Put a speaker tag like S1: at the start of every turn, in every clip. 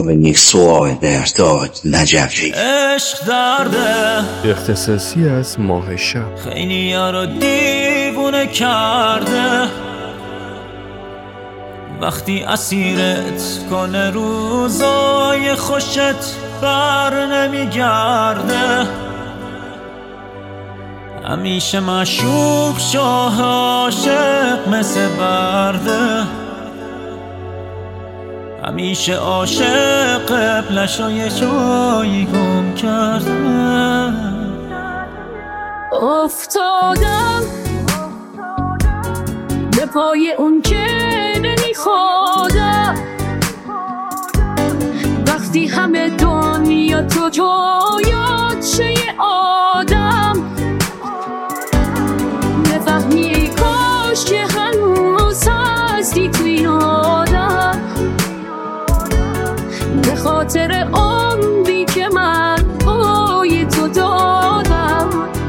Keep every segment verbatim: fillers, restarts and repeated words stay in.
S1: ben یک سوال در داد نجفی.
S2: عشق درده
S3: اختصاصی از ماه شب
S2: خیلی یارو دیوونه کرده، وقتی اسیرت کنه روزای خوشت بر نمیگرده، همیشه معشوق شاه عاشق مثل برده، همیشه عاشق قبلش رو یه جایی گم کرده.
S4: افتادم به پای اون که نمیخوادم، وقتی همه دنیا تو جایات شه یه آدم، نفهمی کاش که هنوز هستی تو این آدم، به خاطر عمری که من پای تو دادم.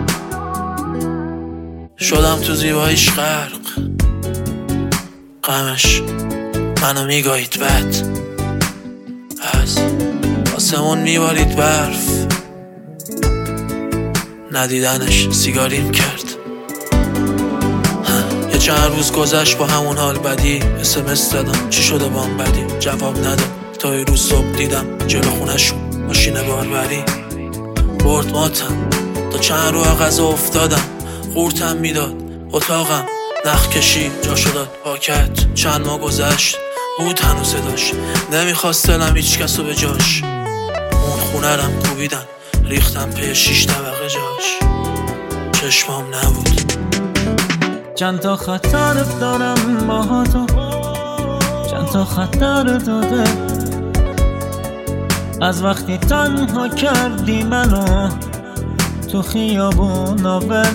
S5: شدم تو زیباییش غرق، غمش منو میگاهید بد، از آسمون میبارید برف، ندیدنش سیگاریم کرد. یه چند روز گذشت با همون حال بدی، اس ام اس دادم چی شده بام بدی، جواب نداد تا یه روز صبح دیدم جلو خونشون ماشین باربری برد ماتم، تا چند رو غذا افتادم قورتم میداد اتاقم، نخ کشی جاشو داد پاکت. چند ماه گذشت بود هنوز صداش، نمیخواست دلم هیچ کسو به جاش، اون خونه رم کوبیدن ریختم پی شیش طبقه جاش، چشمام نبود.
S2: چند تا خطر دارم با تو، چند تا خطر داده، از وقتی تنها کردی منو تو خیابون اول،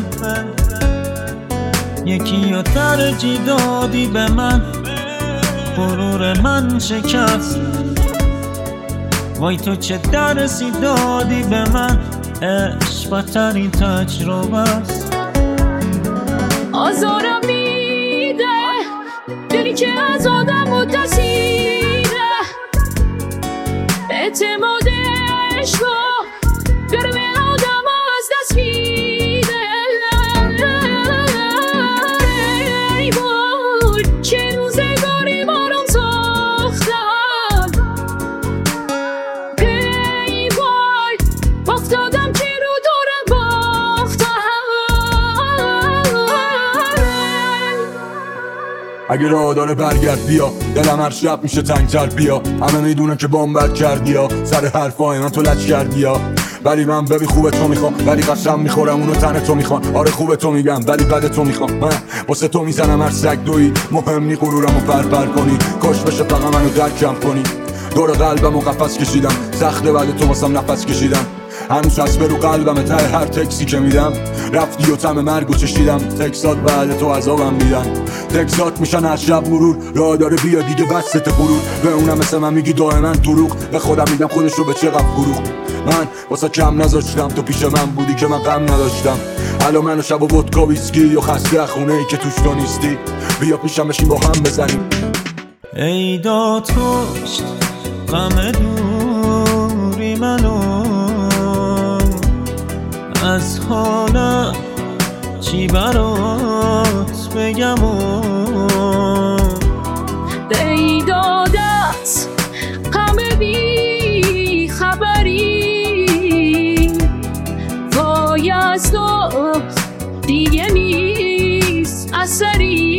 S2: یکی رو ترجیح دادی به من، غرور من شکست، وای تو چه درسی دادی به من، عشق بدترین تجربه است.
S4: آزارم میده دلی که از آدم متصیره، اعتمادش رو داره به آدم از دست میده. ای وای چه روزگاری بارم ساختم، ای وای افتادم که رو دورم باختم.
S6: اگه راه داره برگرد بیا، دلم هر شب میشه تنگتر بیا، همه میدونه که بامبت کردی یا سر حرفای من تو لچ کردی یا، ولی من ببی خوب تو میخوام، ولی قسم میخورم اونو تن تو میخوام، آره خوب تو میگم ولی بد تو میخوام، من واسه تو میزنم هر سگ دوی، مهم نی غرورمو پرپر کنی، کاش بشه فقط منو درکم کنی. دور قلبمو قفس کشیدم، سخته بعد تو واسم نفس کشیدم، هنوز چسبه رو قلبمه ته هر تکسی که میدم، رفتی و طعم مرگو چشیدم، تکسات بعد تو عذابم میدن، تکسات میشن هر شب مرور، راه داره بیا دیگه بست غرور، به اونم مثل من میگی دائما دروغ، به خودم میگم خودش رو به چقدر فروخت. من واسه کم نذاشتم تو پیش من بودی که من غم نداشتم، الان منو شب و ودکا ویسکی یا خسته خونه ای که توش تو نیستی، بیا پیشم بشین با هم بزنیم.
S2: ای داد کشت غم دوری منو، از حالا چی برات بگم و
S4: ای دادت غم بی خبری، وای از تو دیگه نیست اثری.